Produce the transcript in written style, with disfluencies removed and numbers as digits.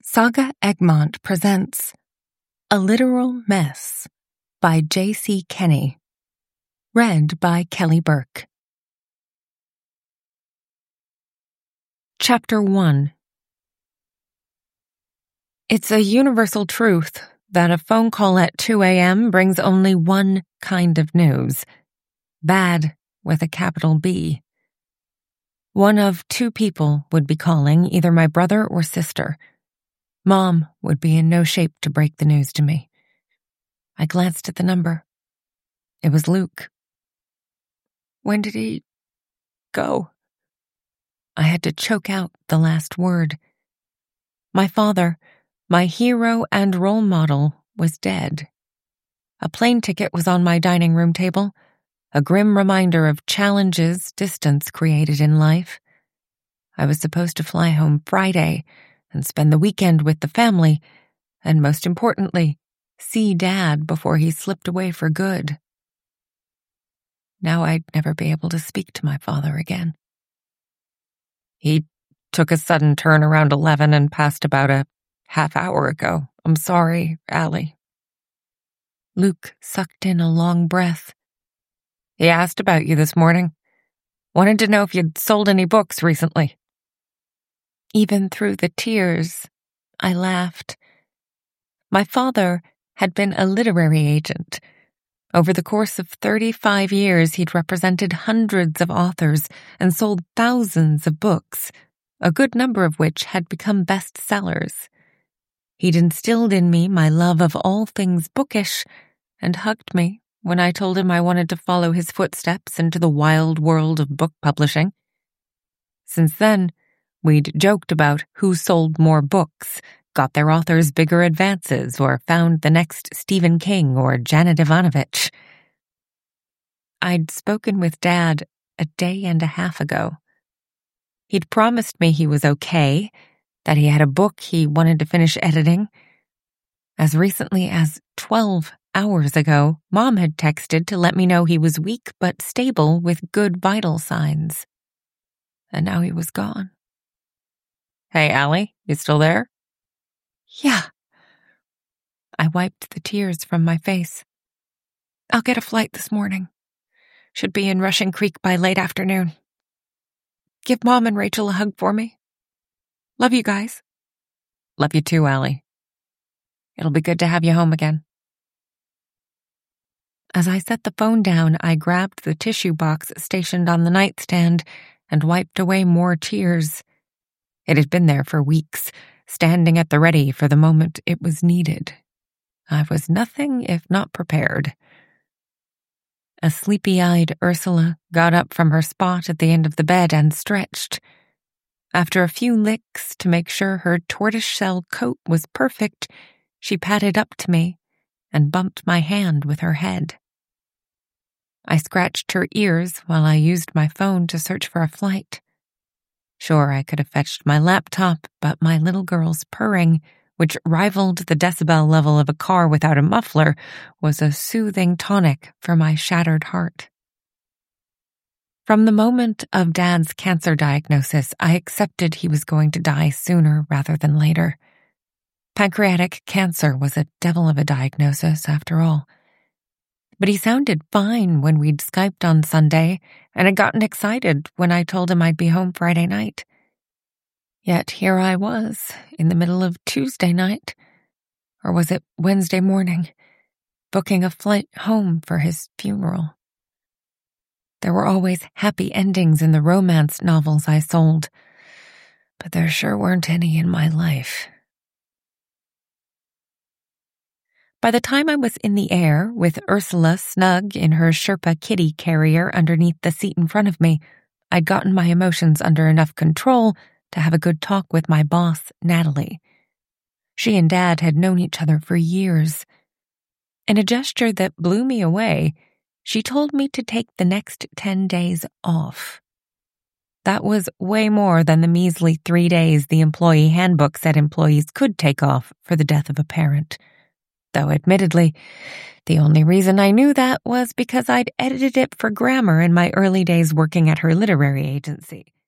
Saga Egmont presents A Literal Mess by J.C. Kenney. Read by Kelly Burke. Chapter 1. It's a universal truth that a phone call at 2 a.m. brings only one kind of news. Bad with a capital B. One of two people would be calling, either my brother or sister. Mom would be in no shape to break the news to me. I glanced at the number. It was Luke. When did he go? I had to choke out the last word. My father, my hero and role model, was dead. A plane ticket was on my dining room table, a grim reminder of challenges distance created in life. I was supposed to fly home Friday and spend the weekend with the family, and most importantly, see Dad before he slipped away for good. Now I'd never be able to speak to my father again. He took a sudden turn around 11 and passed about a half hour ago. I'm sorry, Allie. Luke sucked in a long breath. He asked about you this morning. Wanted to know if you'd sold any books recently. Even through the tears, I laughed. My father had been a literary agent. Over the course of 35 years, he'd represented hundreds of authors and sold thousands of books, a good number of which had become bestsellers. He'd instilled in me my love of all things bookish and hugged me when I told him I wanted to follow his footsteps into the wild world of book publishing. Since then, we'd joked about who sold more books, got their authors bigger advances, or found the next Stephen King or Janet Ivanovich. I'd spoken with Dad a day and a half ago. He'd promised me he was okay, that he had a book he wanted to finish editing. As recently as 12 hours ago, Mom had texted to let me know he was weak but stable with good vital signs. And now he was gone. Hey, Allie, you still there? Yeah. I wiped the tears from my face. I'll get a flight this morning. Should be in Russian Creek by late afternoon. Give Mom and Rachel a hug for me. Love you guys. Love you too, Allie. It'll be good to have you home again. As I set the phone down, I grabbed the tissue box stationed on the nightstand and wiped away more tears. It had been there for weeks, standing at the ready for the moment it was needed. I was nothing if not prepared. A sleepy-eyed Ursula got up from her spot at the end of the bed and stretched. After a few licks to make sure her tortoiseshell coat was perfect, she padded up to me and bumped my hand with her head. I scratched her ears while I used my phone to search for a flight. Sure, I could have fetched my laptop, but my little girl's purring, which rivaled the decibel level of a car without a muffler, was a soothing tonic for my shattered heart. From the moment of Dad's cancer diagnosis, I accepted he was going to die sooner rather than later. Pancreatic cancer was a devil of a diagnosis, after all. But he sounded fine when we'd Skyped on Sunday, and had gotten excited when I told him I'd be home Friday night. Yet here I was, in the middle of Tuesday night, or was it Wednesday morning, booking a flight home for his funeral. There were always happy endings in the romance novels I sold, but there sure weren't any in my life. By the time I was in the air, with Ursula snug in her Sherpa kitty carrier underneath the seat in front of me, I'd gotten my emotions under enough control to have a good talk with my boss, Natalie. She and Dad had known each other for years. In a gesture that blew me away, she told me to take the next 10 days off. That was way more than the measly 3 days the employee handbook said employees could take off for the death of a parent. Though admittedly, the only reason I knew that was because I'd edited it for grammar in my early days working at her literary agency.